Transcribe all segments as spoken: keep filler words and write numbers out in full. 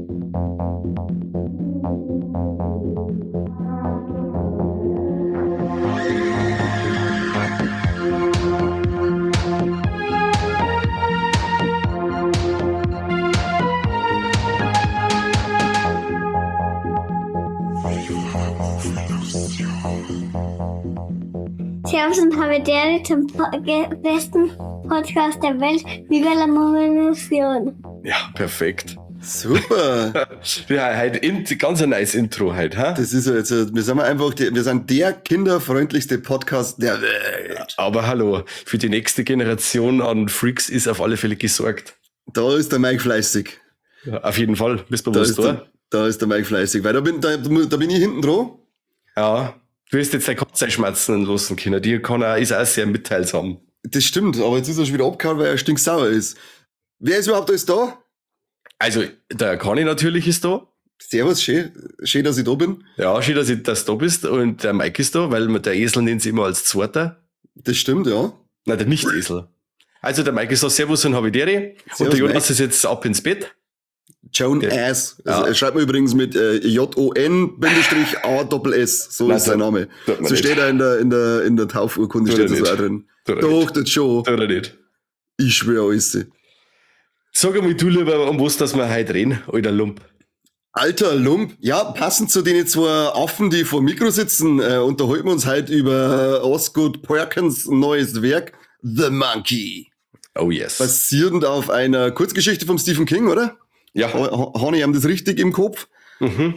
Servus und Habitäre zum po- besten Podcast der Welt. Viva la Revolution. Ja, perfekt. Super. Ja, heute in, ganz ein nice Intro heute, ha? Das ist ja jetzt, wir sind einfach, die, wir sind der kinderfreundlichste Podcast der Welt. Aber hallo, für die nächste Generation an Freaks ist auf alle Fälle gesorgt. Da ist der Mike fleißig. Ja, auf jeden Fall, bist du Da bewusst, ist, oder? der, da ist der Mike fleißig, weil da bin, da, da bin ich hinten dran. Ja, du wirst jetzt dein Kopf schmerzen lassen können. Die kann er, ist auch sehr mitteilsam. Das stimmt, aber jetzt ist er schon wieder abgehauen, weil er stinksauer ist. Wer ist überhaupt alles da? Also, der Conny natürlich ist da. Servus, schön, schön, dass ich da bin. Ja, schön, dass, ich, dass du da bist. Und der Mike ist da, weil man der Esel nennt sie immer als Zweiter. Das stimmt, ja. Nein, der Nicht-Esel. Also, der Mike ist da, Servus und Habitäre. Und Servus, der Jonas Mike. ist jetzt ab ins Bett. Joan Ja. Ass. Also, Ja. er schreibt mir übrigens mit äh, J O N A S S. So Nein, ist sein tut- Name. tut man So nicht. steht er in der, in der, in der Taufurkunde, Tut steht er das auch nicht. drin. Tut er Doch, das schon. Oder nicht? Ich schwöre alles. Sag einmal du lieber, um was dass wir heute reden, alter Lump. Alter Lump, ja, passend zu den zwei Affen, die vor dem Mikro sitzen, äh, unterhalten wir uns heute über äh, Osgood Perkins neues Werk, The Monkey. Oh yes. Basierend auf einer Kurzgeschichte von Stephen King, oder? Ja. Ha- Habe ich haben das richtig im Kopf? Mhm.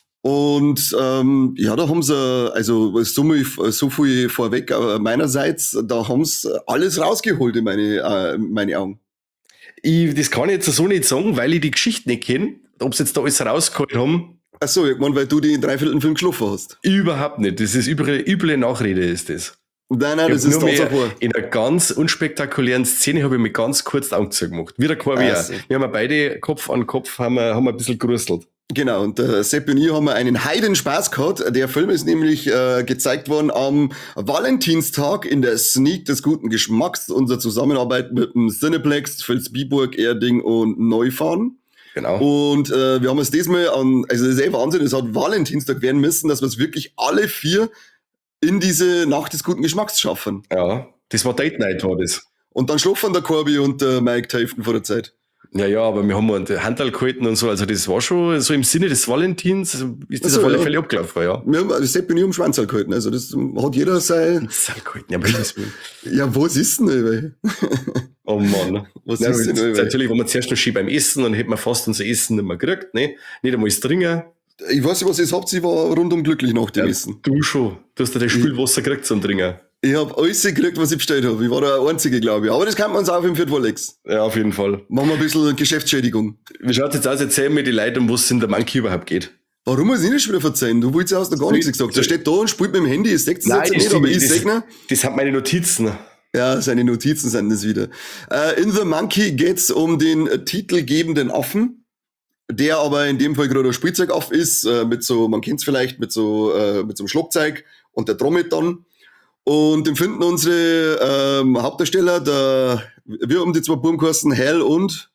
Und ähm, ja, da haben sie, also so viel, so viel vorweg äh, meinerseits, da haben sie alles rausgeholt in meine, äh, meine Augen. Ich, das kann ich jetzt so nicht sagen, weil ich die Geschichte nicht kenne. Ob sie jetzt da alles rausgeholt haben, Achso, ich meine, weil du die in dreiviertel Film geschlafen hast. überhaupt nicht. Das ist üble, üble Nachrede, ist das. Nein, nein, Ich das hab ist nur Tatsache. mehr, in einer ganz unspektakulären Szene habe ich mir ganz kurz die Augen zugemacht. Wieder kein Wehr. Also. Wir haben beide Kopf an Kopf haben wir, haben wir ein bisschen gerüstelt. Genau, und der Sepp und ich haben einen Heidenspaß gehabt. Der Film ist nämlich äh, gezeigt worden am Valentinstag in der Sneak des guten Geschmacks. Unsere Zusammenarbeit mit dem Cineplex, Vilsbiburg, Erding und Neufahren. Genau. Und äh, wir haben es diesmal an, also das ist eh Wahnsinn, es hat Valentinstag werden müssen, dass wir es wirklich alle vier in diese Nacht des guten Geschmacks schaffen. Ja, das war Date Night, war das. Und dann schlafen der Corby und der Mike die Hälfte vor der Zeit. Ja, ja, aber wir haben uns Handel gehalten und so, also das war schon so im Sinne des Valentins, also ist das Ach so, auf alle ja. Fälle abgelaufen, ja. Wir haben also Sepp und ich um den Schwanz gehalten, also das hat jeder sein, Das ist gehalten, ja, Gottes Willen. ja, was ist denn, ey? Oh Mann. Was Nein, ist denn, jetzt, ey? natürlich waren wir zuerst noch schön beim Essen und hätten wir fast unser Essen nicht mehr gekriegt, ne? Nicht einmal das Trinken. Ich weiß nicht, was ihr habt, ich war rundum glücklich nach dem Ja, Essen. du schon. Du hast ja das Spülwasser gekriegt zum Trinken. Ich hab alles gekriegt, was ich bestellt habe. Ich war der Einzige, glaube ich. Aber das kann man uns auch im Viertwallex. Ja, auf jeden Fall. Machen wir ein bisschen Geschäftsschädigung. Wie schaut's jetzt aus? Erzähl mir die Leute, um was es in der Monkey überhaupt geht. Warum muss ich nicht schon wieder verzeihen? Du wolltest ja aus noch gar nichts gesagt. Der steht da und spielt mit dem Handy. Ich sehe es jetzt nicht, aber ich sehe ihn. das sind meine Notizen. Ja, seine Notizen sind das wieder. Äh, in The Monkey geht's um den äh, titelgebenden Affen, der aber in dem Fall gerade ein Spielzeugaff ist, äh, mit so, man kennt's vielleicht, mit so, äh, mit so einem Schlagzeug und der Trommel dann. Und empfinden unsere ähm, Hauptdarsteller, der, wir um die zwei Buben geheißen, Hal und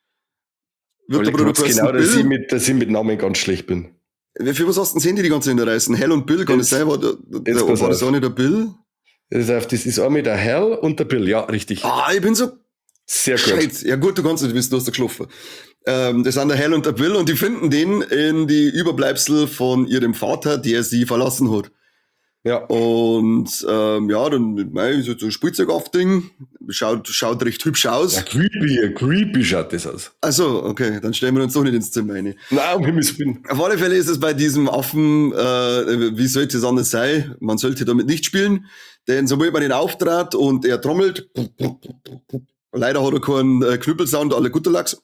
wird der Bruder geheißen genau, dass ich, Bill. mit, dass ich mit Namen ganz schlecht bin. Für was hast du denn das Handy die ganze Zeit in der Reißen? Hal und Bill, kann es Jetzt- sein? War, der, der, jetzt pass war das auf. auch nicht der Bill? Das ist, das ist einmal der Hal und der Bill, ja, richtig. Ah, ich bin so Sehr gut. Scheiße. Ja gut, du kannst nicht wissen, du hast da geschlafen. Ähm, das sind der Hal und der Bill und die finden den in die Überbleibsel von ihrem Vater, der sie verlassen hat. Ja. Und ähm, ja, dann mei, so ein Spielzeugaff-Ding, schaut, schaut recht hübsch aus. Ja, creepy, creepy schaut das aus. Also, okay, dann stellen wir uns doch nicht ins Zimmer rein. Nein, um Himmels Willen. Auf alle Fälle ist es bei diesem Affen, äh, wie sollte es anders sein? Man sollte damit nicht spielen, denn sobald man den auftrat und er trommelt, leider hat er keinen äh, Knüppelsound, alle Gutterlachs.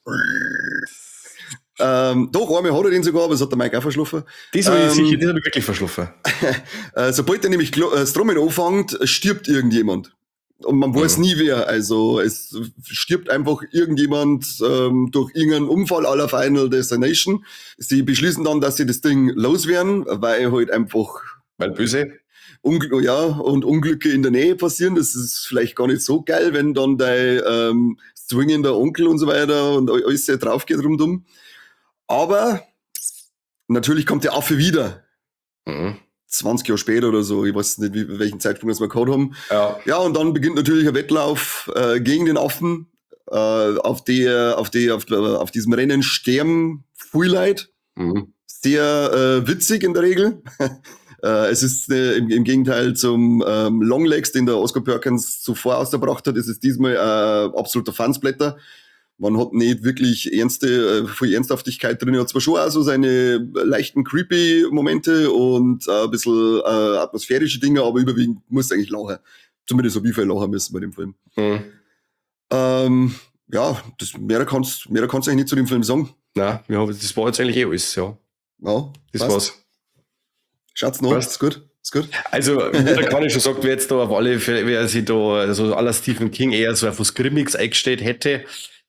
Ähm, doch, einmal hat er den sogar, aber das hat der Mike auch verschlafen. Das habe ich Ähm, sicher, das habe ich wirklich verschlafen. Äh, sobald er nämlich Klo- äh, das Trommeln anfängt, stirbt irgendjemand. Und man weiß Mhm. nie wer. Also es stirbt einfach irgendjemand ähm, durch irgendeinen Unfall aller Final Destination. Sie beschließen dann, dass sie das Ding loswerden, weil halt einfach Weil böse. Ungl ja, und Unglücke in der Nähe passieren. Das ist vielleicht gar nicht so geil, wenn dann dein ähm, swingender Onkel und so weiter und alles sehr drauf geht rundum. Aber natürlich kommt der Affe wieder. Mhm. zwanzig Jahre später oder so, ich weiß nicht, wie, welchen Zeitpunkt das wir gehabt haben. Ja. Ja, und dann beginnt natürlich ein Wettlauf äh, gegen den Affen, äh, auf der, auf der, auf, auf diesem Rennen sterben viele Leute. Mhm. Sehr äh, witzig in der Regel. äh, es ist äh, im, im Gegenteil zum ähm, Longlegs, den der Oscar Perkins zuvor ausgebracht hat, ist es diesmal äh, absoluter Fansblätter. Man hat nicht wirklich ernste, äh, viel Ernsthaftigkeit drin. Er hat zwar schon auch so seine leichten creepy Momente und äh, ein bisschen äh, atmosphärische Dinge, aber überwiegend muss eigentlich lachen. Zumindest so wie viel lachen müssen bei dem Film. Mhm. Ähm, ja, das, mehr kannst du mehr kannst du eigentlich nicht zu dem Film sagen. Nein, ja, das war jetzt eigentlich eh alles, ja. Ja, Das passt. war's. Schaut's noch, Passt. ist gut, ist gut. Also, wie der Kani schon sagt, wer jetzt da auf alle Fälle, wer sich da, also aller Stephen King eher so auf was Grimmiges eingestellt hätte,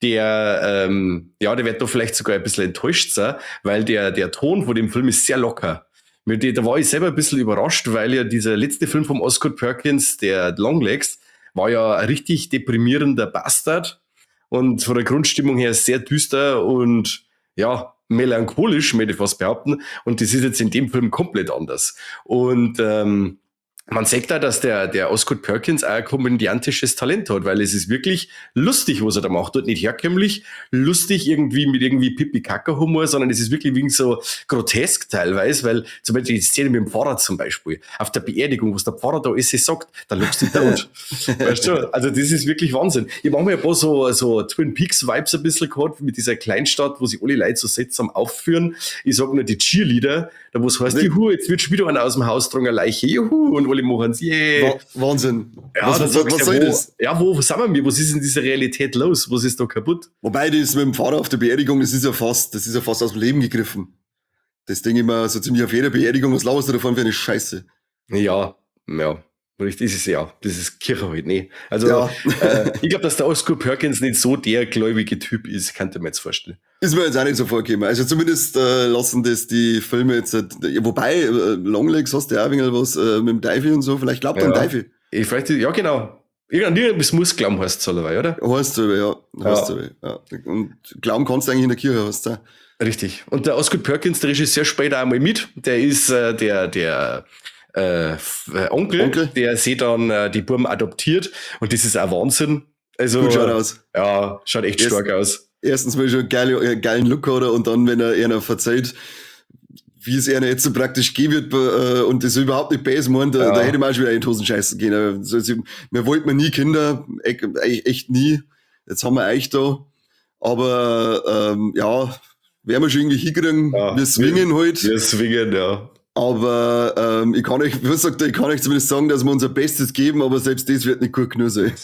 der, ähm, ja, der wird da vielleicht sogar ein bisschen enttäuscht sein, weil der, der Ton von dem Film ist sehr locker. Mit dem, da war ich selber ein bisschen überrascht, weil ja dieser letzte Film vom Oscar Perkins, der Longlegs, war ja ein richtig deprimierender Bastard und von der Grundstimmung her sehr düster und, ja, melancholisch, möchte ich fast behaupten. Und das ist jetzt in dem Film komplett anders. Und, ähm, man sagt da, dass der, der Osgood Perkins auch ein komödiantisches Talent hat, weil es ist wirklich lustig, was er da macht. Dort nicht herkömmlich, lustig irgendwie mit irgendwie Pipi-Kaka-Humor, sondern es ist wirklich wegen so grotesk teilweise, weil zum Beispiel die Szene mit dem Pfarrer zum Beispiel, auf der Beerdigung, was der Pfarrer da ist, sagt, da lachst du tot. Weißt du, also das ist wirklich Wahnsinn. Ich habe mir ein paar so, so Twin Peaks-Vibes ein bisschen gehabt, mit dieser Kleinstadt, wo sich alle Leute so seltsam aufführen. Ich sage nur die Cheerleader, da wo es heißt, juhu, jetzt wird schon wieder einer aus dem Haus dran, eine Leiche, juhu, und alle machen es, yeah. Wahnsinn. Ja, was dann was, sagst was du, soll wo, das? ja, wo, wo sind wir? Was ist in dieser Realität los? Was ist da kaputt? Wobei das mit dem Fahrer auf der Beerdigung, das ist ja fast, das ist ja fast aus dem Leben gegriffen. Das denke ich mir so ziemlich auf jeder Beerdigung, was lauerst du davon für eine Scheiße? Ja, ja. Richtig, das ist ja, das ist Kirche halt nicht. Also, Ja. äh, ich glaube, dass der Oscar Perkins nicht so der gläubige Typ ist, könnte man jetzt vorstellen. Ist mir jetzt auch nicht so vorgekommen. Also zumindest äh, lassen das die Filme jetzt, äh, wobei, äh, Longlegs hast du ja auch ein wenig was äh, mit dem Teufel und so, vielleicht glaubt er Ja. an Teufel. Ich, vielleicht, ja, genau. Irgendwas muss glauben, heißt es allerweil, oder? Heißt so, ja. Heißt Ja. so, ja. Und glauben kannst du eigentlich in der Kirche, heißt es auch. Richtig. Und der Oscar Perkins, der Regisseur, spielt auch einmal mit. Der ist äh, der, der äh, F- äh, Onkel, Onkel. der sie dann äh, die Buben adoptiert. Und das ist auch Wahnsinn. Also, Gut schaut aus. Ja, schaut echt Erst- stark aus. Erstens mal schon geile, äh, geilen Look hat er und dann, wenn er einer verzeiht, wie es einer jetzt so praktisch gehen wird äh, und das überhaupt nicht böse meint, da, Ja. da hätte man auch schon wieder in die Hosen scheißen gehen. Also, sie- wir wollten mir nie Kinder, echt, echt nie. Jetzt haben wir euch da. Aber ähm, ja, werden wir schon irgendwie hinkriegen. Ja, wir swingen halt. Wir swingen, ja. Aber ähm, ich kann euch, was sagt er, ich kann euch zumindest sagen, dass wir unser Bestes geben, aber selbst das wird nicht gut genug sein.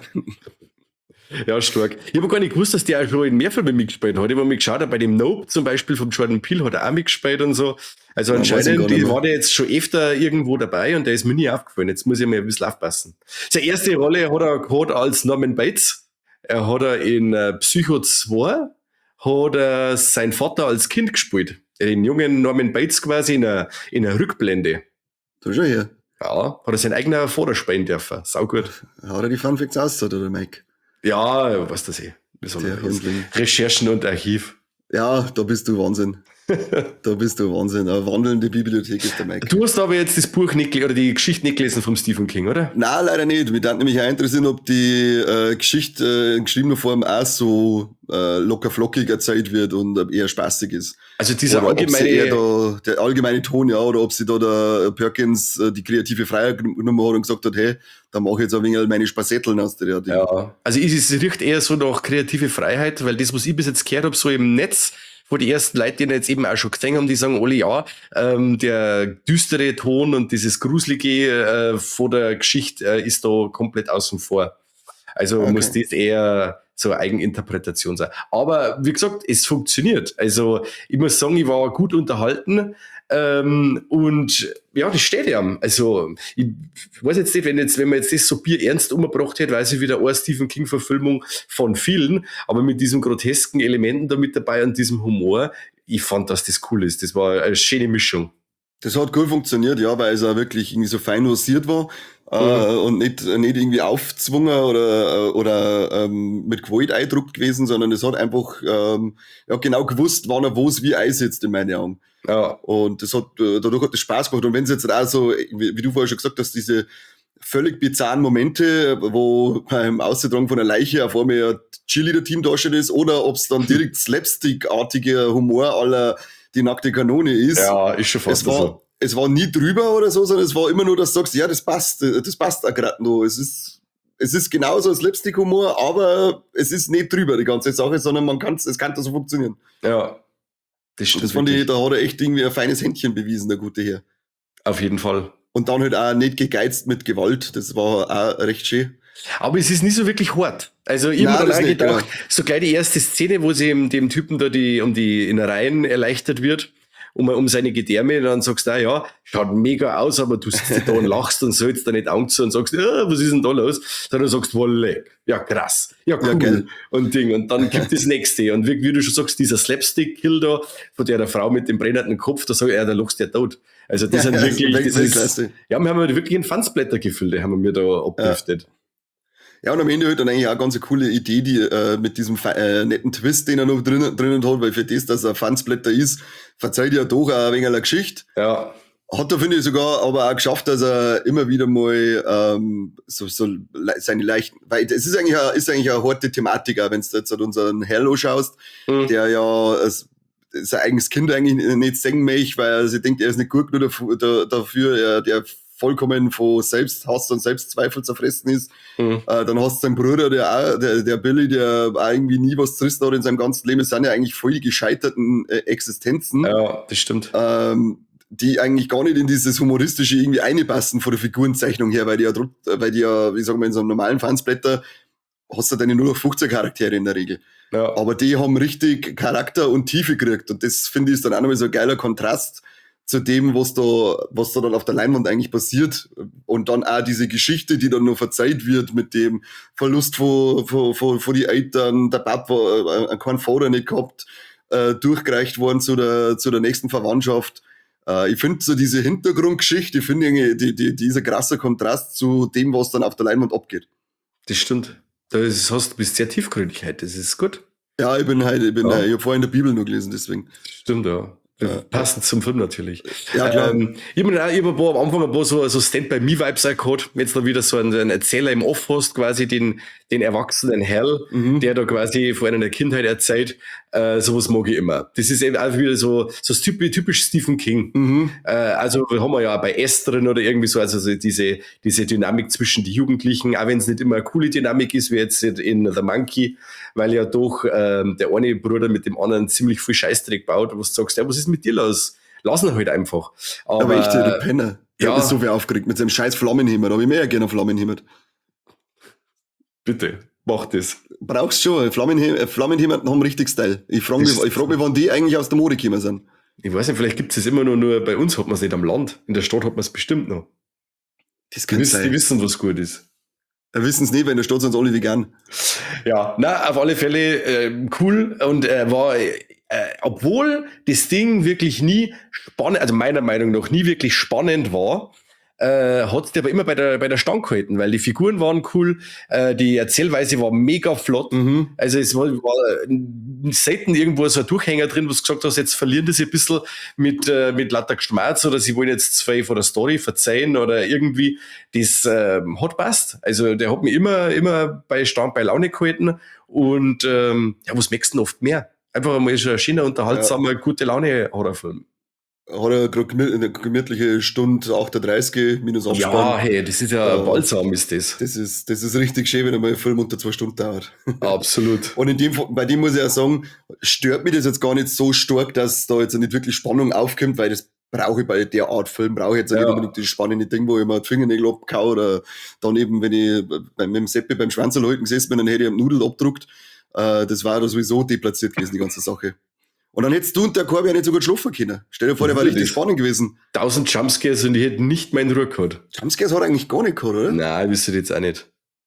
Ja, stark. Ich habe gar nicht gewusst, dass der auch schon in mehr Filmen mitgespielt hat. Ich habe mir geschaut, bei dem Nope zum Beispiel vom Jordan Peele hat er auch mitgespielt und so. Also Ja, weiß ich anscheinend gar nicht die mehr. war der jetzt schon öfter irgendwo dabei und der ist mir nie aufgefallen. Jetzt muss ich mal ein bisschen aufpassen. Seine erste Rolle hat er gehabt als Norman Bates. Er hat er in äh, Psycho zwei hat er seinen Vater als Kind gespielt. Den jungen Norman Bates quasi in einer, in einer Rückblende. Da schon her. Ja, hat er seinen eigenen Vater spielen dürfen. Sau gut. Hat er die Funfacts ausgezahlt, oder Mike? Ja, was das eh. Der Hundling. Recherchen und Archiv. Ja, da bist du Wahnsinn. Da bist du Wahnsinn. Eine wandelnde Bibliothek ist der Mike. Du hast aber jetzt das Buch nicht, gel- oder die Geschichte nicht gelesen vom Stephen King, oder? Nein, leider nicht. Mich würde nämlich auch interessieren, ob die äh, Geschichte äh, in geschriebener Form auch so äh, locker flockig erzählt wird und ob eher spaßig ist. Also dieser Oder ob sie eher allgemeine, da, der allgemeine Ton, ja, oder ob sie da der Perkins äh, die kreative Freiheit genommen hat und gesagt hat, hey, da mache ich jetzt ein wenig meine Spassetteln aus der Ding. ja, also es es riecht eher so nach kreative Freiheit, weil das, was ich bis jetzt gehört habe, so im Netz, wo die ersten Leute, die ihn jetzt eben auch schon gesehen haben, die sagen alle, ja, ähm, der düstere Ton und dieses Gruselige äh, von der Geschichte äh, ist da komplett außen vor. Also Okay. muss das eher so eine Eigeninterpretation sein. Aber wie gesagt, es funktioniert. Also ich muss sagen, ich war gut unterhalten. Ähm, und ja, das steht ja. Also ich weiß jetzt nicht, wenn, jetzt, wenn man jetzt das so bierernst umgebracht hätte, weiß ich wieder eine Stephen King-Verfilmung von vielen, aber mit diesen grotesken Elementen da mit dabei und diesem Humor, ich fand, dass das cool ist. Das war eine schöne Mischung. Das hat gut funktioniert, ja, weil es auch wirklich irgendwie so fein dosiert war Mhm. äh, und nicht, nicht irgendwie aufzwungen oder, oder ähm, mit Gewalt eindruckt gewesen, sondern es hat einfach ähm, ja, genau gewusst, wann er was wie einsetzt in meinen Augen. Ja, Und das hat, äh, dadurch hat das Spaß gemacht. Und wenn es jetzt auch so, wie, wie du vorher schon gesagt hast, diese völlig bizarren Momente, wo beim Ausgetragen von einer Leiche auf einmal ein Cheerleader-Team dargestellt ist, oder ob es dann direkt Slapstick-artiger Humor aller die nackte Kanone ist. ja, ist schon fast Es war, so. es war nie drüber oder so, sondern es war immer nur, dass du sagst, ja, das passt, das passt auch gerade noch. Es ist, es ist genauso Slapstick-Humor, aber es ist nicht drüber, die ganze Sache, sondern man kann es kann so funktionieren. Ja, das Und stimmt das fand ich, wirklich. da hat er echt irgendwie ein feines Händchen bewiesen, der gute Herr. Auf jeden Fall. Und dann halt auch nicht gegeizt mit Gewalt, das war auch recht schön. Aber es ist nie so wirklich hart. Also ich Nein, habe mir das dann auch nicht, gedacht, genau. so gleich die erste Szene, wo sie dem, dem Typen da die, um die Innereien erleichtert wird, um, um seine Gedärme, dann sagst du, ah, ja, schaut mega aus, aber du sitzt da und lachst und sollst da nicht Angst zu und sagst, ja, was ist denn da los? Sondern sagst, wolle, ja krass, ja cool, Ja, geil. und Ding. Und dann gibt das nächste. Und wie, wie du schon sagst, dieser Slapstick-Kill da, von der, der Frau mit dem brennenden Kopf, da sag ich, ja, da lachst du ja tot. Also das sind Ja, das ist wirklich, das ist, Weltklasse. ja, wir haben halt wirklich ein Fansblättergefühl, die haben wir da abgeheftet. Ja, und am Ende halt dann eigentlich auch eine ganz coole Idee, die äh, mit diesem äh, netten Twist, den er noch drinnen, drinnen hat, weil für das, dass er Fansblätter ist, verzeiht er doch auch ein wenig eine Geschichte. Ja, Hat er, finde ich, sogar aber auch geschafft, dass er immer wieder mal ähm, so, so le- seine leichten, weil es ist eigentlich eine, ist eigentlich eine harte Thematik, auch wenn du jetzt halt unseren Hello schaust, Mhm. der ja es, sein eigenes Kind eigentlich nicht singen möchte, weil er sich denkt, er ist nicht gut genug dafür, da- dafür er, der vollkommen von Selbsthass und Selbstzweifel zerfressen ist. Mhm. Äh, dann hast du seinen Bruder, der auch, der, der Billy, der auch irgendwie nie was zerrissen hat in seinem ganzen Leben. Es sind ja eigentlich voll die gescheiterten äh, Existenzen, Ja, das stimmt. ähm, die eigentlich gar nicht in dieses Humoristische irgendwie einpassen von der Figurenzeichnung her, weil die ja, dr- weil die ja, wie sagen wir, in so einem normalen Fansblätter hast du deine null auf fünfzehn Charaktere in der Regel. Ja, Aber die haben richtig Charakter und Tiefe gekriegt. Und das finde ich ist dann auch nochmal so ein geiler Kontrast zu dem, was da, was da dann auf der Leinwand eigentlich passiert. Und dann auch diese Geschichte, die dann noch verzeiht wird mit dem Verlust von, von, von, von die Eltern, der Papa äh, keinen Vater nicht gehabt, äh, durchgereicht worden zu der, zu der nächsten Verwandtschaft. Äh, ich finde so diese Hintergrundgeschichte, ich finde irgendwie, die, die, dieser krasse Kontrast zu dem, was dann auf der Leinwand abgeht. das stimmt. Das hast, du bist sehr tiefgründig heute, das ist gut. Ja, ich bin halt, ich bin, Ja. äh, ich habe vorhin in der Bibel nur gelesen, deswegen. Stimmt, ja. Passend zum Film natürlich. Ja, klar. Ähm, ich habe hab ein paar, am Anfang ein paar so, so Stand-by-Me-Vibes auch gehabt. Wenn du da wieder so einen, einen Erzähler im Off hast, quasi den, den erwachsenen Hal, Mhm. der da quasi vor einer Kindheit erzählt, äh, sowas mag ich immer. Das ist eben auch wieder so, so typisch, typisch Stephen King. Mhm. Äh, also haben wir ja bei S drin oder irgendwie so, also so diese, diese Dynamik zwischen die Jugendlichen, auch wenn es nicht immer eine coole Dynamik ist, wie jetzt in The Monkey, weil ja doch ähm, der eine Bruder mit dem anderen ziemlich viel Scheißdreck baut, wo du sagst, ja, was ist mit dir los? Lass ihn halt einfach. Aber, Aber echt, der Penner. Der ja. hat mich so viel aufgeregt mit seinem scheiß Flammenhemmer. Da habe ich mehr gerne Flammenhemmer. bitte, mach das. Brauchst schon. Flammenhemmer, Flammenhemmer haben richtig Style. Ich frage mich, Das- ich frag mich, wann die eigentlich aus der Mode gekommen sind. Ich weiß nicht, vielleicht gibt es das immer nur, nur bei uns, hat man es nicht am Land. In der Stadt hat man es bestimmt noch. Das Die kann wissen, die sein. wissen, was gut ist. Wir wissen es nicht, weil in der Stadt sind sie alle vegan. Ja, na, auf alle Fälle äh, cool und äh, war, äh, obwohl das Ding wirklich nie spannend, also meiner Meinung nach nie wirklich spannend war, äh, hat es aber immer bei der, bei der Stange gehalten, weil die Figuren waren cool, äh, die Erzählweise war mega flott. Mhm. Also es war, war äh, selten irgendwo so ein Durchhänger drin, wo du gesagt hast, jetzt verlieren die sich ein bisschen mit, äh, mit lauter Geschmerz oder sie wollen jetzt zwei von der Story verzeihen oder irgendwie. Das äh, hat passt. Also der hat mich immer, immer bei Stand bei Laune gehalten und ähm, ja, was merkst du denn oft mehr? Einfach einmal so ein schöner, unterhaltsamer, gute Laune Horrorfilm. Hat er gerade gemü- eine gemütliche Stunde achtunddreißig minus Ja, Abspann. hey, das ist ja Äh, balsam, ist das. Das ist, das ist richtig schön, wenn einmal ein Film unter zwei Stunden dauert. Absolut. Und in dem, Fall- bei dem muss ich auch sagen, stört mich das jetzt gar nicht so stark, dass da jetzt nicht wirklich Spannung aufkommt, weil das brauche ich bei der Art Film, brauche ich jetzt Ja. nicht unbedingt das spannende Ding, wo ich mir die Fingernägel abkau oder dann eben, wenn ich bei, mit dem Seppi beim Schwanzerleuten gesessen bin, dann hätte ich am Nudel abgedruckt. Äh, das war da sowieso deplatziert gewesen, die ganze Sache. Und dann hättest du und der Korbi ja nicht so gut schlafen können. Stell dir vor, der war richtig Natürlich. spannend gewesen. Tausend Jumpscares und ich hätte nicht meinen Ruhe gehabt. Jumpscares hat er eigentlich gar nicht gehabt, oder? Nein, wisst ihr jetzt auch nicht.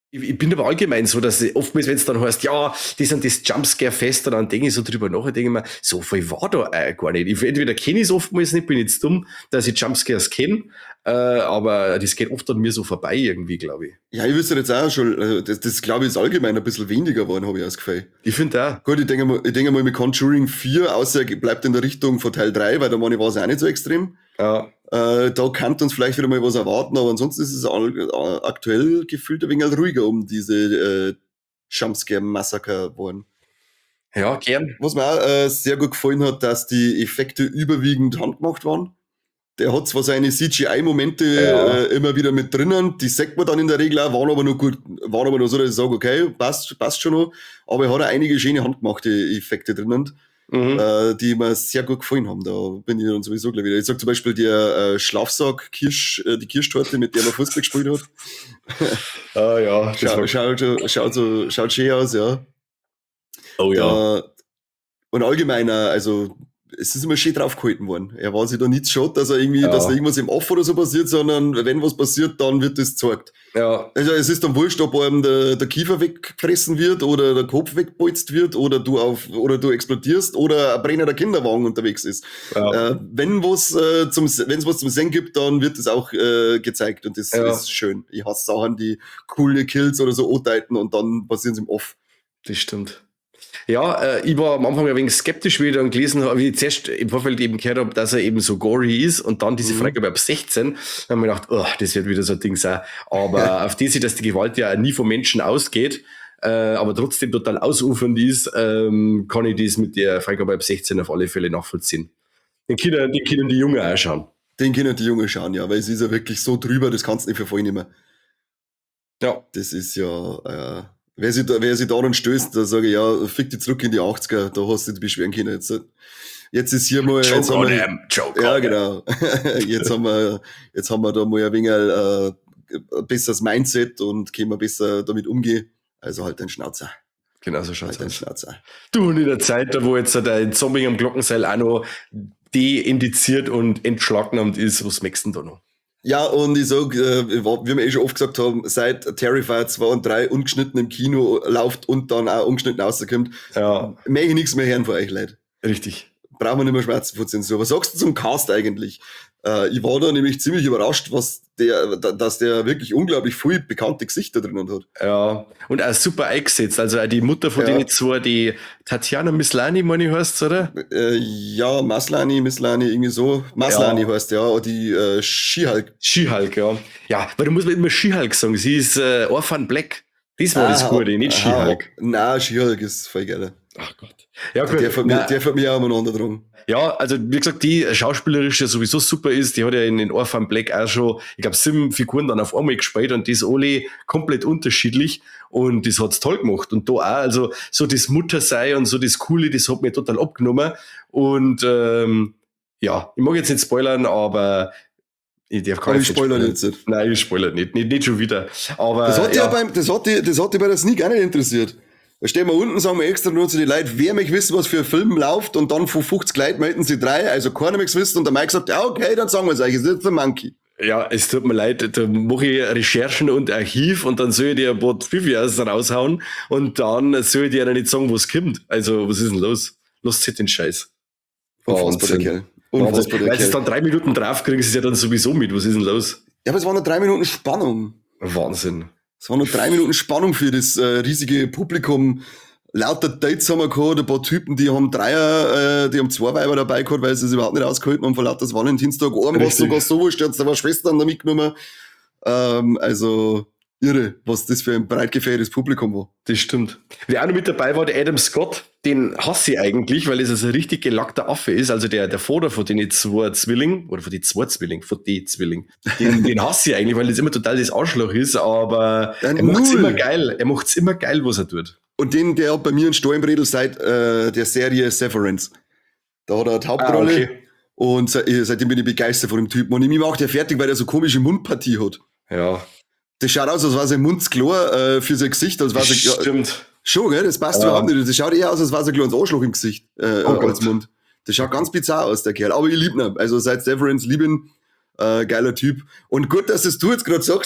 Ich, ich bin aber allgemein so, dass ich oftmals, wenn es dann heißt, ja, die sind das Jumpscare-Fest, dann denke ich so drüber nach und denke mir, so viel war da äh, gar nicht. Ich, entweder kenne ich es oftmals nicht, bin jetzt dumm, dass ich Jumpscares kenne, äh, aber das geht oft an mir so vorbei irgendwie, glaube ich. Ja, ich wüsste jetzt auch schon, äh, das, das glaube ich ist allgemein ein bisschen weniger geworden, habe ich das Gefühl. Ich finde auch. Gut, ich denke mal, ich denke mal mit Conjuring vier, außer er bleibt in der Richtung von Teil drei, weil da meine war es auch nicht so extrem. Ja. Äh, da kann uns vielleicht wieder mal was erwarten, aber ansonsten ist es all, äh, aktuell gefühlt ein wenig ruhiger um diese äh, Jumpscare-Massaker geworden. Ja, gern. Was mir auch äh, sehr gut gefallen hat, dass die Effekte überwiegend handgemacht waren. Der hat zwar seine C G I-Momente Ja. äh, immer wieder mit drinnen, die sagt man dann in der Regel auch, waren aber noch gut, waren aber noch so, dass ich sage, okay, passt, passt schon noch, aber er hat auch einige schöne handgemachte Effekte drinnen, Mhm. äh, die mir sehr gut gefallen haben. Da bin ich dann sowieso gleich wieder. Ich sag zum Beispiel der äh, Schlafsack, Kirsch, äh, die Kirschtorte, mit der man Fußball gespielt hat. Ah, ja. Das Schau, war, schaut, schaut, so, schaut schön aus, ja. oh ja. Da, und allgemein, auch, also es ist immer schön draufgehalten worden. Er war sich da nicht schade, dass er irgendwie, Ja. dass da irgendwas im Off oder so passiert, sondern wenn was passiert, dann wird das gezeigt. Ja, Also es ist dann wurscht, ob einem der, der Kiefer weggefressen wird oder der Kopf wegbolzt wird oder du auf oder du explodierst oder ein brennender Kinderwagen unterwegs ist. ja. Äh, wenn was äh, zum wenn es was zum Sehen gibt, dann wird es auch äh, gezeigt und das Ja. ist schön. Ich hasse Sachen, die coole Kills oder so andeuten und dann passieren sie im Off. Das stimmt. Ja, äh, ich war am Anfang ein wenig skeptisch, wie ich dann gelesen habe, wie ich zuerst im Vorfeld eben gehört habe, dass er eben so gory ist und dann diese Mhm. Freigabe ab sechzehn. Dann habe ich mir gedacht, oh, das wird wieder so ein Ding sein. Aber auf die Sicht, dass die Gewalt ja nie vom Menschen ausgeht, äh, aber trotzdem total ausufernd ist, ähm, kann ich das mit der Freigabe ab sechzehn auf alle Fälle nachvollziehen. Den Kindern, den Kindern die Jungen auch schauen. Den können die Jungen schauen, ja, weil es ist ja wirklich so drüber, das kannst du nicht verfolgen mehr. Ja. Das ist ja, äh, wer sich, da, wer sich daran stößt, da sage ich, ja, fick dich zurück in die achtziger, da hast du dich beschweren können. Jetzt, jetzt ist hier mal, jetzt Joke haben on wir, him, joke ja, on him. genau. jetzt haben wir, jetzt haben wir da mal ein wenig, äh, ein besseres Mindset und können wir besser damit umgehen. Also halt den Schnauzer. Genau so schaut's Halt den aus. Schnauzer. Du, und in der Zeit, da wo jetzt der Zombie am Glockenseil auch noch deindiziert und entschlagnahmt ist, was merkst du denn da noch? Ja, und ich sag, äh, wie wir eh schon oft gesagt haben, seit Terrifier zwei und drei ungeschnitten im Kino läuft und dann auch ungeschnitten rauskommt, Ja, möchte ich nichts mehr hören von euch, Leute. richtig. Brauchen wir nicht mehr Schmerzen vor Zensur. Was sagst du zum Cast eigentlich? Äh, ich war da nämlich ziemlich überrascht, was der, da, dass der wirklich unglaublich viele bekannte Gesichter drinnen hat. Ja, und auch super eingesetzt. Also auch die Mutter von Ja. denen zwei, die Tatjana Mislani, meine ich, heißt oder? Äh, ja, Maslani, Mislani, irgendwie so. Maslani Ja. heißt ja, die äh, She-Hulk. She-Hulk, ja. Ja, weil du musst mir immer She-Hulk sagen. Sie ist äh, Orphan Black. Das war das Gute, nicht She-Hulk. Nein, She-Hulk ist voll geil. Ach Gott. Ja, gut. Der von mir, Nein. der von mir auch umeinander drum. Ja, also wie gesagt, die schauspielerisch ja sowieso super ist, die hat ja in den Orphan Black auch schon, ich glaube, sieben Figuren dann auf einmal gespielt und die ist alle komplett unterschiedlich und das hat's toll gemacht. Und da auch, also so das Muttersein und so das Coole, das hat mir total abgenommen. Und ähm, ja, ich mag jetzt nicht spoilern, aber ich darf gar Aber nicht ich spoilere spoilern. jetzt nicht. Nein, ich spoilere nicht, nicht, nicht schon wieder. Aber Das hat, ja. ja, beim, das, hat die, das hat die bei der Sneak auch nicht interessiert. Da stehen wir unten, sagen wir extra nur zu den Leuten, wer möchte wissen, was für ein Film läuft, und dann von fünfzig Leuten melden sie drei, also keiner möchte wissen, und der Mike sagt, ja, okay, dann sagen wir es euch, es ist jetzt der Monkey. ja, es tut mir leid, da mache ich Recherchen und Archiv und dann soll ich dir ein paar Trivias raushauen und dann soll ich dir ja nicht sagen, was kommt. Also, was ist denn los? Lasst sich den Scheiß. Unfassbar der Kerl. Unfassbar der Weil sie es Kerl. dann drei Minuten drauf kriegen, ist es ja dann sowieso mit. Was ist denn los? Ja, aber es waren nur drei Minuten Spannung. Wahnsinn. Es waren nur drei Minuten Spannung für das äh, riesige Publikum. Lauter Dates haben wir gehabt, ein paar Typen, die haben Dreier, äh, die haben zwei Weiber dabei gehabt, weil sie es überhaupt nicht ausgehalten haben, von lauter das Valentinstag. Einem war es Richtig. sogar so wurscht, da war Schwestern da mitgenommen. Ähm, also, irre, was das für ein breit gefächertes Publikum war. Das stimmt. Wer auch noch mit dabei war, der Adam Scott, den hasse ich eigentlich, weil es also ein richtig gelackter Affe ist. Also der, der Vater von den zwei Zwillingen, oder von den zwei Zwillingen, von den Zwillingen, den, den hasse ich eigentlich, weil das immer total das Arschloch ist, aber Ja, er macht's null. immer geil. Er macht's immer geil, was er tut. Und den, der hat bei mir einen Steuerbredel seit äh, der Serie Severance. Da hat er die Hauptrolle. Ah, okay. Und se äh, seitdem bin ich begeistert von dem Typen. Und ich mache der fertig, weil er so komische Mundpartie hat. Ja, Das schaut aus, als war sein Mund klar äh, für sein Gesicht. Als war sein, ja, stimmt. schon, gell? Das passt Ja. überhaupt nicht. Das schaut eher aus, als war sein kleines Arschloch im Gesicht äh, Oh äh, als Gott. Mund. Das schaut ganz bizarr aus, der Kerl. Aber ich liebe ihn. Also seit Severance liebe ihn. Äh, geiler Typ. Und gut, dass das du jetzt gerade sagst.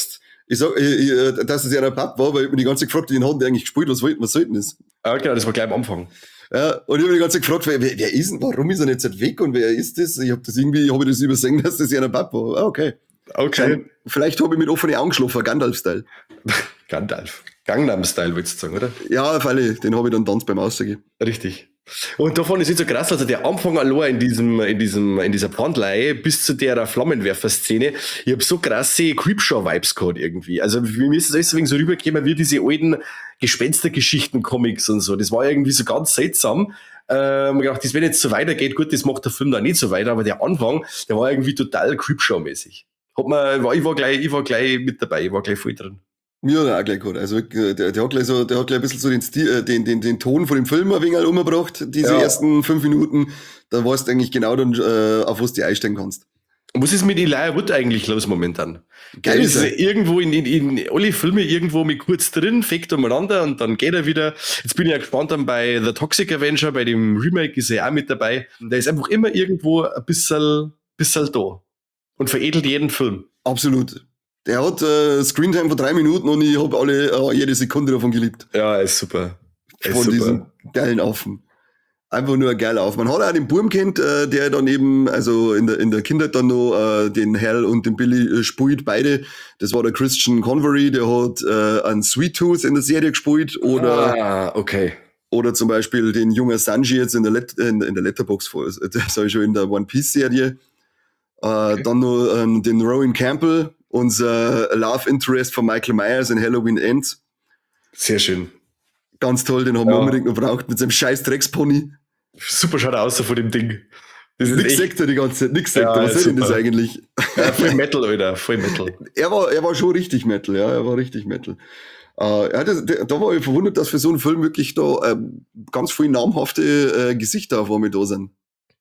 Ich sag, ich, ich, dass es ja ein Papp war, weil ich mir die ganze Zeit gefragt, den haben die eigentlich gespielt, was wollten, was sollten das? Ah, genau, das war gleich am Anfang. Ja, und ich habe die ganze Zeit gefragt, wer, wer ist denn, warum ist er nicht jetzt weg und wer ist das? Ich habe das irgendwie, habe ich das übersehen, dass das ja ein Papp war. Ah, okay. Okay. Vielleicht habe ich mit offenen Augen geschlafen, Gandalf-Style. Gandalf. Gangnam-Style, würdest du sagen, oder? Ja, auf alle, den habe ich dann tanzt beim Ausgehen. Richtig. Und davon ist nicht so krass, also der Anfang allein in diesem, in diesem, in dieser Brandleihe bis zu der Flammenwerfer-Szene, ich habe so krasse Creepshow-Vibes gehabt irgendwie. Also mir ist das alles so rübergekommen wie diese alten Gespenstergeschichten-Comics und so. Das war irgendwie so ganz seltsam. Ähm, ich dachte, das, wenn jetzt so weitergeht, gut, das macht der Film dann nicht so weiter, aber der Anfang, der war irgendwie total Creepshow-mäßig. Hat man, war, ich war gleich, ich war gleich mit dabei, ich war gleich voll drin. Mir hat er auch gleich gehabt. Also, der, der hat gleich so, der hat gleich ein bisschen so den Stil, äh, den, den, den Ton von dem Film ein wenig umgebracht, diese Ja. ersten fünf Minuten. Da weißt du eigentlich genau dann, äh, auf was du einsteigen kannst. Und was ist mit Elijah Wood eigentlich los momentan? Geil Der ist ist er. irgendwo in, in, in alle Filme irgendwo mit kurz drin, fegt umeinander und dann geht er wieder. Jetzt bin ich ja gespannt dann bei The Toxic Avenger, bei dem Remake ist er auch mit dabei. Der ist einfach immer irgendwo ein bisschen, bisschen da. Und veredelt jeden Film. Absolut. Der hat äh, Screentime von drei Minuten und ich habe alle, äh, jede Sekunde davon geliebt. Ja, er ist super. Er ist Von super. diesem geilen Affen. Einfach nur ein geiler Affen. Man hat auch den Burm kennt, äh, der dann eben, also in der, in der Kindheit dann noch äh, den Hal und den Billy äh, spielt, beide. Das war der Christian Convery, der hat äh, einen Sweet Tooth in der Serie gespielt oder, Ah, okay. oder zum Beispiel den jungen Sanji jetzt in der, Let in, in der Letterbox, das habe ich schon in der One Piece Serie. Äh, Okay. Dann noch ähm, den Rowan Campbell, unser Love Interest von Michael Myers in Halloween Ends. Sehr schön. Ganz toll, den haben wir Ja. unbedingt noch braucht mit seinem scheiß Dreckspony. Super schaut er aus so von dem Ding. Das ist Nix echt, sagt er die ganze Zeit, nix sagt Ja, er. Was ist soll denn das super. eigentlich? ja, voll Metal, Alter. Voll Metal. Er war, er war schon richtig Metal, ja, er war richtig Metal. Äh, ja, das, der, da war ich verwundert, dass für so einen Film wirklich da ähm, ganz viele namhafte äh, Gesichter auf einmal da sind.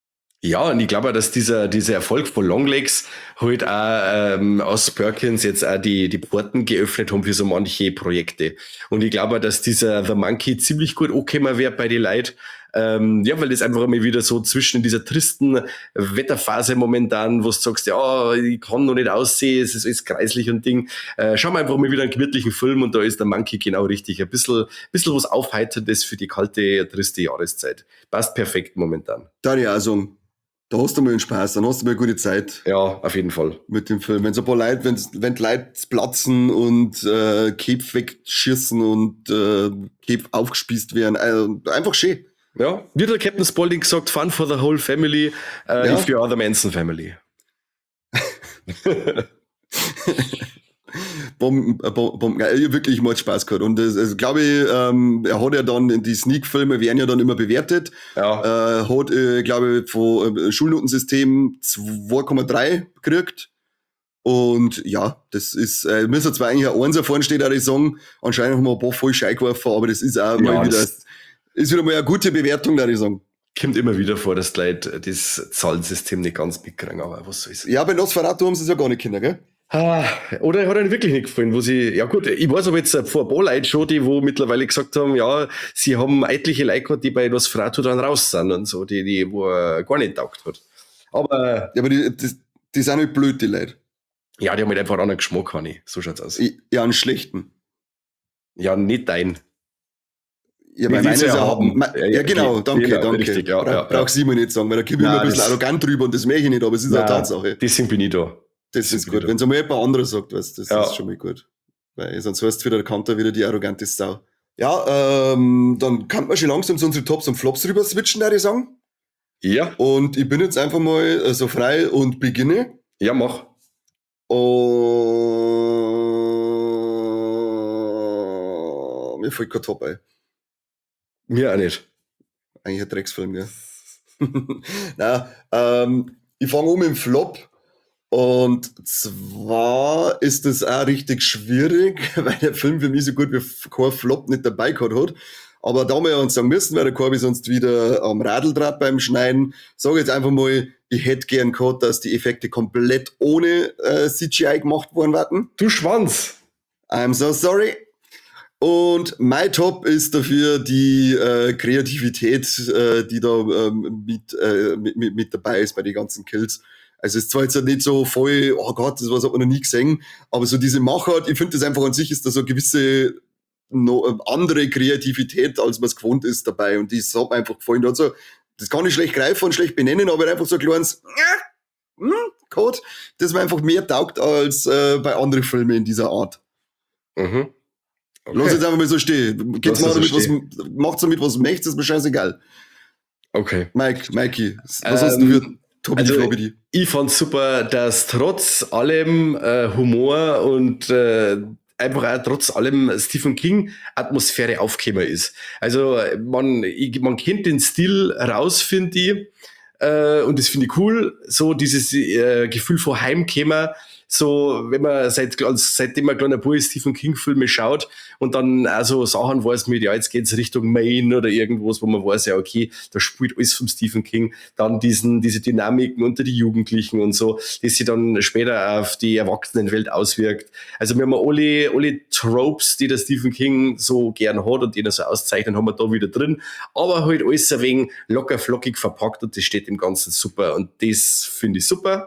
Ja, und ich glaube, dass dieser, dieser Erfolg von Longlegs halt auch ähm, aus Perkins jetzt auch die, die Porten geöffnet haben für so manche Projekte. Und ich glaube, dass dieser The Monkey ziemlich gut angekommen wäre bei den Leuten. Ähm, ja, weil das einfach mal wieder so zwischen dieser tristen Wetterphase momentan, wo du sagst, ja, ich kann noch nicht aussehen, es ist alles kreislich und Ding. Äh, schauen wir einfach mal wieder einen gemütlichen Film und da ist der Monkey genau richtig. Ein bisschen, bisschen was Aufheiterndes für die kalte, triste Jahreszeit. Passt perfekt momentan. Da ich auch sagen, da hast du mal einen Spaß, dann hast du mal eine gute Zeit Ja, auf jeden Fall. mit dem Film. Wenn so ein paar Leute, wenn's, wenn die Leute platzen und äh, Cape wegschießen und äh, Cape aufgespießt werden, also einfach schön. Ja, wie hat der Captain Spaulding gesagt, fun for the whole family, uh, Ja. if you are the Manson family. Bomben, äh, Bom- Bomben, geil. Ich hab wirklich mal Spaß gehabt. Und das, also, glaube ich, ähm, er hat ja dann, die Sneak-Filme werden ja dann immer bewertet. Ja, Äh, hat, äh, glaube ich, von äh, Schulnotensystem zwei Komma drei gekriegt. Und ja, das ist, äh, müssen zwar eigentlich ein Einser vorne steht, auch die sagen, anscheinend haben wir ein paar voll Schei geworfen, aber das ist auch mal Ja, wieder, das- ist wieder mal eine gute Bewertung, da ich sagen. kommt immer wieder vor, dass die Leute das Zahlensystem nicht ganz mitkriegen, aber was soll's. Ja, bei Nosferatu haben sie es ja gar nicht kennen, gell? Ah, oder hat ihnen wirklich nicht gefallen, wo sie, ja gut, ich weiß aber jetzt vor ein paar Leuten schon, die wo mittlerweile gesagt haben, ja, sie haben etliche Leute gehabt, die bei Nosferatu dann raus sind und so, die, die, wo er gar nicht taugt hat. Aber, Ja, aber die, die, die sind halt blöd, die Leute. ja, die haben halt einfach einen anderen Geschmack, Hanni. So schaut's aus. I- Ja, einen schlechten. Ja, nicht dein. Ja, Wie bei die meiner sie ist ja haben. haben. Ja, ja, Ja, genau, okay. danke, Genau, danke. richtig, ja, Bra ja, brauchst du immer nicht sagen, weil da komme ich immer ein Nein, bisschen das- arrogant drüber und das möchte ich nicht, aber es ist eine Nein, Tatsache. Deswegen bin ich da. Das das ist ist gut. wieder- Wenn es einmal jemand anderes sagt, weißt, das Ja. ist schon mal gut. Weil sonst heißt wieder, der Kanter wieder die arrogante Sau. Ja, ähm, dann kann man schon langsam zu unseren Tops und Flops rüber switchen, würde ich sagen. Ja, Und ich bin jetzt einfach mal äh, so frei und beginne. ja, mach. Und mir fällt kein Top ein. Mir auch nicht. Eigentlich ein Drecksfilm, ja. Na, ähm, ich fange um im Flop. Und zwar ist es auch richtig schwierig, weil der Film für mich so gut wie kein Flop nicht dabei gehabt hat. Aber da wir ja uns sagen müssen, weil der Corby sonst wieder am Radldraht beim Schneiden, sage jetzt einfach mal, ich hätte gern gehabt, dass die Effekte komplett ohne äh, C G I gemacht worden wären. Du Schwanz. I'm so sorry. Und mein Top ist dafür die äh, Kreativität, äh, die da ähm, mit, äh, mit, mit, mit dabei ist bei den ganzen Kills. Also es ist zwar jetzt nicht so voll, oh Gott, das was hat man noch nie gesehen, aber so diese Machart, ich finde das einfach an sich ist da so eine gewisse no, andere Kreativität, als man es gewohnt ist dabei und das hat mir einfach gefallen. Da hat so, das kann ich schlecht greifen und schlecht benennen, aber einfach so ein kleines hm, Code, das mir einfach mehr taugt als äh, bei anderen Filmen in dieser Art. Mhm. Okay. Lass jetzt einfach mal so stehen. Geht's mal so damit, was, stehen. macht's damit, was du möchtest, ist mir scheißegal. Okay. Mike, Mikey, was Ähm, hast du für Tobi also, Flobidi? Ich fand's super, dass trotz allem äh, Humor und äh, einfach auch trotz allem Stephen King Atmosphäre aufgekommen ist. Also man, ich, man kennt den Stil raus, finde ich, äh, und das finde ich cool. So dieses äh, Gefühl von Heimkommen, so wenn man seit, also seitdem man kleiner Bub Stephen King Filme schaut und dann also Sachen weiß mit, ja jetzt geht's Richtung Maine oder irgendwas, wo man weiß, ja okay, da spielt alles vom Stephen King, dann diesen diese Dynamiken unter die Jugendlichen und so, die sich dann später auf die Erwachsenenwelt auswirkt. Also wir haben alle alle Tropes, die der Stephen King so gern hat und die er so auszeichnet, haben wir da wieder drin, aber halt alles ein wenig locker flockig verpackt und das steht im Ganzen super und das finde ich super.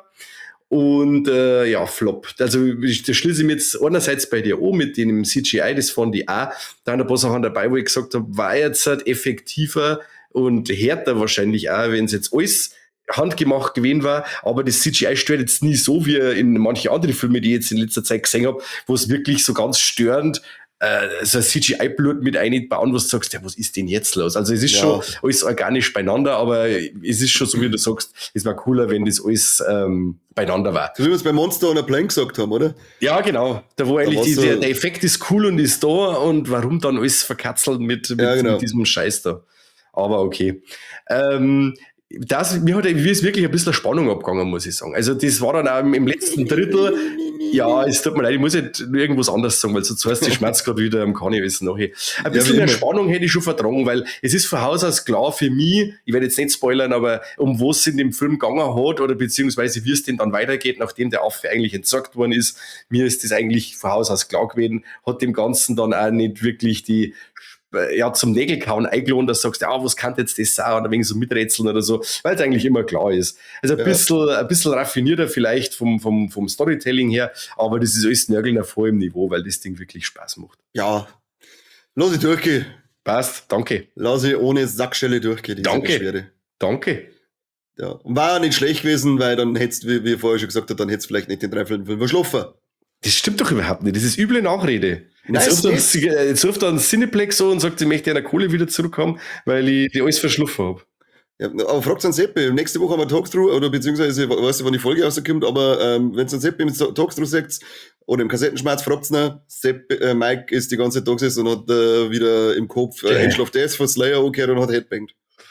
Und äh, ja, Flop. Also ich, das schließe ich mir jetzt einerseits bei dir an mit dem C G I, das fand ich auch. Da haben ein paar Sachen dabei, wo ich gesagt habe, war jetzt halt effektiver und härter wahrscheinlich auch, wenn es jetzt alles handgemacht gewesen war, aber das C G I stört jetzt nie so wie in manche andere Filme, die ich jetzt in letzter Zeit gesehen habe, wo es wirklich so ganz störend äh, so ein C G I-Blut mit einbauen, wo du sagst, ja, was ist denn jetzt los? Also es ist Ja. schon alles organisch beieinander, aber es ist schon so, wie du sagst, es war cooler, wenn das alles ähm, beieinander war. So wie wir es bei Monster on a Plane gesagt haben, oder? Ja, genau. Da wo eigentlich war's die, so- der, der Effekt ist cool und ist da und warum dann alles verkatzelt mit, mit, Ja, genau. mit diesem Scheiß da. Aber okay. Ähm, das, mir hat mir ist wirklich ein bisschen Spannung abgegangen, muss ich sagen. Also das war dann auch im, im letzten Drittel, ja, es tut mir leid, ich muss jetzt irgendwas anderes sagen, weil sonst heißt die Schmerz gerade wieder am Kani wissen nachher. Ein bisschen wie mehr immer. Spannung hätte ich schon vertragen, weil es ist von Haus aus klar für mich, ich werde jetzt nicht spoilern, aber um was es in dem Film gegangen hat oder beziehungsweise wie es denn dann weitergeht, nachdem der Affe eigentlich entsorgt worden ist, mir ist das eigentlich von Haus aus klar gewesen, hat dem Ganzen dann auch nicht wirklich die ja, zum Nägelkauen eingeladen, dass du sagst, ja, was kann jetzt das sein? Oder wegen so miträtseln oder so, weil es eigentlich immer klar ist. Also ein Ja. bisschen, ein bisschen raffinierter vielleicht vom, vom, vom Storytelling her, aber das ist alles Nörgeln auf hohem Niveau, weil das Ding wirklich Spaß macht. Ja. Lass ich durchgehen. Passt, danke. Lass ich ohne Sackstelle durchgehen. diese Danke. Beschwerde. Danke. Ja. Und war nicht schlecht gewesen, weil dann hättest, wie, wie ich vorher schon gesagt habe, dann hättest du vielleicht nicht den Dreiviertelfilm verschlafen. Das stimmt doch überhaupt nicht. Das ist üble Nachrede. Nein, Jetzt ist ruft, er, jetzt ruft er einen Cineplex so und sagt, ich möchte eine Kohle wieder zurückhaben, weil ich die alles verschlafen habe. Ja, aber fragt an Seppi, nächste Woche haben wir Talkthrough, oder beziehungsweise, ich weiß nicht, wann die Folge rauskommt, aber ähm, wenn es an Seppi mit Talkthrough sagt, oder im Kassettenschmerz, fragt's ihn, Seppi, äh, Mike ist die ganze Zeit da gesessen und hat äh, wieder im Kopf äh, Ja. Endschlaf Death von Slayer angehört und hat Headbanged.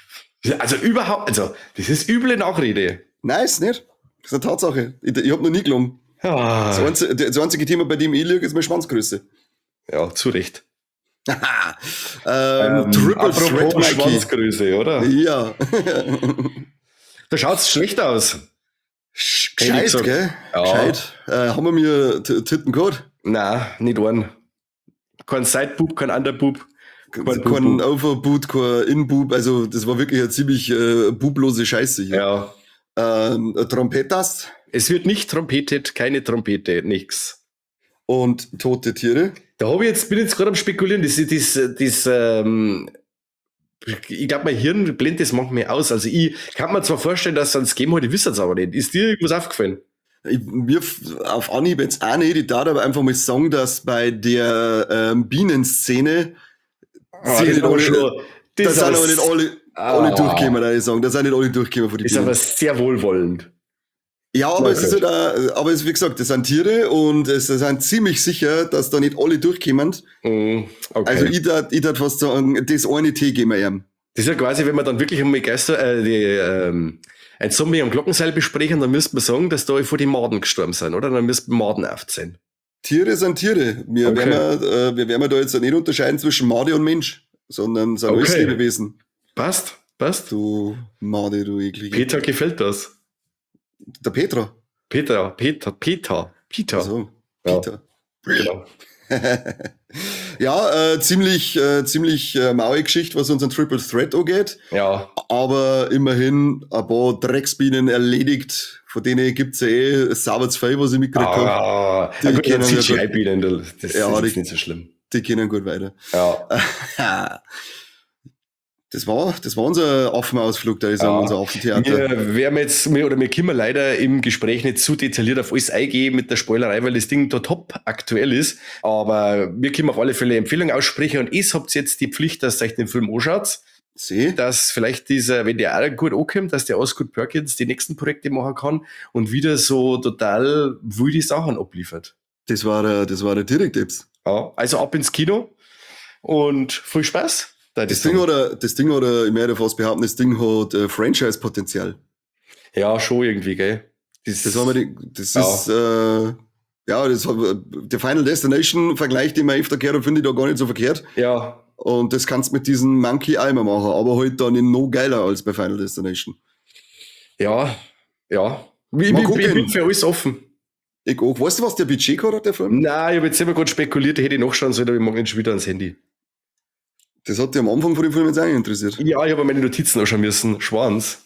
Also überhaupt, also das ist üble Nachrede. Nein, ist nicht. Das ist eine Tatsache. Ich, ich hab noch nie gelungen. Das, Ja, einzige, das einzige Thema, bei dem ich liege, ist meine Schwanzgröße. ja zu Recht. ähm, Ähm, Triple Threat, apropos Mikey. Schwanzgröße, oder? Ja. Da schaut's schlecht aus. Sch- Hätte ich Gescheit, gesagt. gell? Ja. Gescheit. Äh, haben wir mir T- Titten gehabt? Nein, nicht einen. Kein Sideboob, kein Underboob. Kein Kein Boob. Overboot, kein Inboob. Also, das war wirklich eine ziemlich äh, bublose Scheiße hier. Ja. Ähm, Trompetas Es wird nicht trompetet, keine Trompete, nix. und tote Tiere. Da habe ich jetzt, bin jetzt gerade am Spekulieren, das, das, das, ähm, ich glaube, mein Hirn blendet das manchmal aus. Also ich kann mir zwar vorstellen, dass es ans Game hat, ich wüsste es aber nicht. Ist dir irgendwas aufgefallen? Ich, mir f- auf Anhieb jetzt auch nicht. Ich darf aber einfach mal sagen, dass bei der ähm, Bienenszene Ah, sind das nicht aber alle, schon- da das sind aber aber nicht alle, alle Ah. durchgekommen, würde ich sagen. Da sind nicht alle durchgekommen von den ist Bienen. aber sehr wohlwollend. Ja, aber Na es ist gut. halt auch, aber es, wie gesagt, das sind Tiere und es sind ziemlich sicher, dass da nicht alle durchkommen. Mm, okay. Also ich darf, ich darf fast sagen, das eine Tee geben wir ihm. Das ist ja quasi, wenn man dann wirklich einmal Geister, äh, die, ähm, ein Zombie am Glockenseil besprechen, dann müsste man sagen, dass da vor die Maden gestorben sind, oder? Dann müsste man Maden aufzählen. Tiere sind Tiere. Wir, Okay. werden, äh, wir werden da jetzt nicht unterscheiden zwischen Made und Mensch, sondern sind alles Okay. Lebewesen. Passt, passt. Du Made, du eklige. Peter gefällt das. Der Petra. Peter, Peter, Peter, Peter. Also, Ja. Peter. Genau. Ja, äh, ziemlich, äh, ziemlich äh, maue Geschichte, was unseren Triple Threat angeht. Ja. Aber immerhin ein paar Drecksbienen erledigt. Von denen gibt's ja eh sauber zwei, was ich mitgekriegt habe. Ah, Die ja gut, kennen dann ja C G gut. I-Bienen, das Ja, ist die- jetzt nicht so schlimm. Die kennen gut weiter. Ja. Das war, das war unser Affenausflug, da ist Ja. unser Affentheater. Wir werden jetzt, wir- oder wir können leider im Gespräch nicht zu detailliert auf alles eingehen mit der Spoilerei, weil das Ding da top aktuell ist. Aber wir können auf alle Fälle Empfehlungen aussprechen und ihr habt jetzt die Pflicht, dass ihr euch den Film anschaut, Seh? dass vielleicht dieser, wenn der auch gut ankommt, dass der Osgood Perkins die nächsten Projekte machen kann und wieder so total wilde Sachen abliefert. Das war der, das war der Direkt-Tipps. Ja, also ab ins Kino und viel Spaß. Da Das Ding hat, er- das Ding hat, er- ich möchte fast behaupten, das Ding hat äh, Franchise-Potenzial. Ja, schon irgendwie, gell? Das war mir die, das Ja. ist, äh, ja, das hat, der Final Destination Vergleich, den man öfter gehört hat, finde ich da gar nicht so verkehrt. Ja, Und das kannst du mit diesem Monkey Eimer machen, aber halt dann noch geiler als bei Final Destination. ja, ja. Ich, Mal ich, ich gucken. bin für alles offen. Ich auch. Weißt du, was der Budget gehabt hat, der Film? Nein, ich habe jetzt selber gerade spekuliert, hätte ich nachschauen sollen, aber ich mag nicht schon wieder ans Handy. Das hat dich am Anfang von dem Film jetzt auch nicht interessiert. Ja, ich habe meine Notizen anschauen müssen. Schwanz.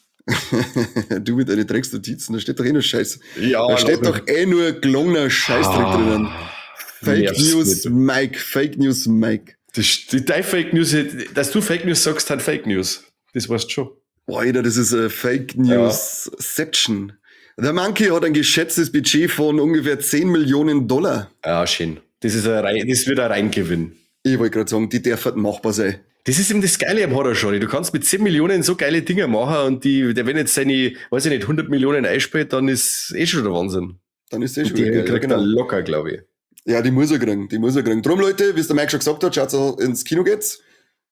Du mit deinen Drecksnotizen, da steht doch eh nur Scheiß. Ja, Da steht doch eh nur gelungener Scheißdreck Ah, drinnen. Fake nervt's News nicht. Mike, Fake News Mike. Das, die, deine Fake News, dass du Fake News sagst, hat Fake News. Das weißt du schon. Boah, Alter, das ist eine Fake News Section. Der Monkey hat ein geschätztes Budget von ungefähr zehn Millionen Dollar. Ja, schön. Das ist ein rein, das wird ein Reingewinn. Ich wollte gerade sagen, die darf halt machbar sein. Das ist eben das Geile am Horror-Genre. Du kannst mit zehn Millionen so geile Dinge machen und die, der, wenn jetzt seine, weiß ich nicht, hundert Millionen einspielt, dann ist eh schon der Wahnsinn. Dann ist das schon Die wieder geil. Ja, kriegt er genau. locker, glaube ich. Ja, die muss er kriegen, die muss er kriegen. Drum, Leute, wie es der Mike schon gesagt hat, schaut ins Kino geht's.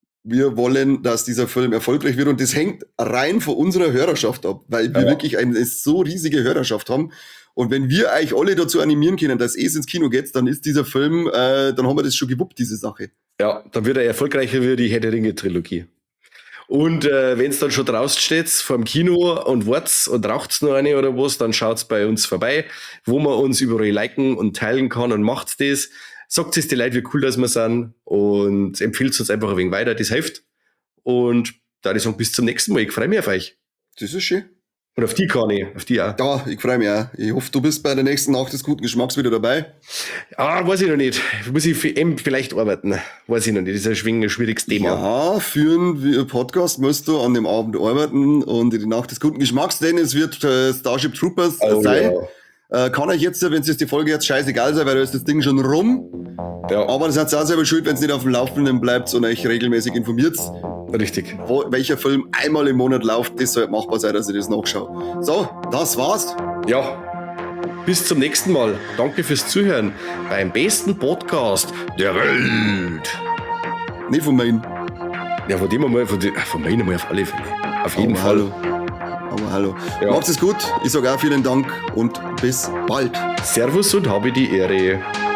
Wir wollen, dass dieser Film erfolgreich wird und das hängt rein von unserer Hörerschaft ab, weil wir Ja. wirklich eine so riesige Hörerschaft haben. Und wenn wir euch alle dazu animieren können, dass es ins Kino geht, dann ist dieser Film, äh, dann haben wir das schon gewuppt, diese Sache. Ja, dann wird er erfolgreicher wie die Herr der Ringe-Trilogie. Und äh, wenn es dann schon draußen steht, vor dem Kino und wart's und raucht's noch eine oder was, dann schaut's bei uns vorbei, wo man uns überall liken und teilen kann und macht's das. Sagt es die Leute, wie cool das wir sind und empfiehlt uns einfach ein wenig weiter, das hilft. Und da ich sagen, bis zum nächsten Mal. Ich freue mich auf euch. Das ist schön. Und auf die kann ich, auf die auch. Ja, ich freue mich auch. Ich hoffe, du bist bei der nächsten Nacht des guten Geschmacks wieder dabei. Ah, weiß ich noch nicht. Muss ich für M vielleicht arbeiten? Weiß ich noch nicht. Das ist ein schwing- ein schwieriges Thema. Ja, für einen Podcast musst du an dem Abend arbeiten und die Nacht des guten Geschmacks, denn es wird äh, Starship Troopers äh, Oh, sein. ja. Äh, kann euch jetzt, wenn es jetzt die Folge jetzt scheißegal sein, weil da ist das Ding schon rum. Ja, Aber das hat auch selber schuld, wenn es nicht auf dem Laufenden bleibt und euch regelmäßig informiert, richtig. wo, welcher Film einmal im Monat läuft. Das sollte machbar sein, dass ich das nachschaue. So, das war's. Ja, bis zum nächsten Mal. Danke fürs Zuhören beim besten Podcast der Welt. Nicht von meinen. Ja, von dem einmal, von, dem- von meinem mal auf alle Fälle. Auf jeden Aber Fall. Hallo. Aber hallo. Ja. Macht es gut. Ich sage auch vielen Dank und bis bald. Servus und habe die Ehre.